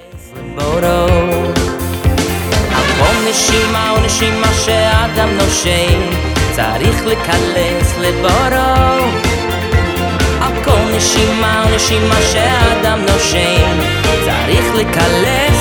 לבורו על כל נשימה ונשימה שאדם נושם צריך לקלס לבורו על כל נשימה ונשימה שאדם נושם צריך לקלס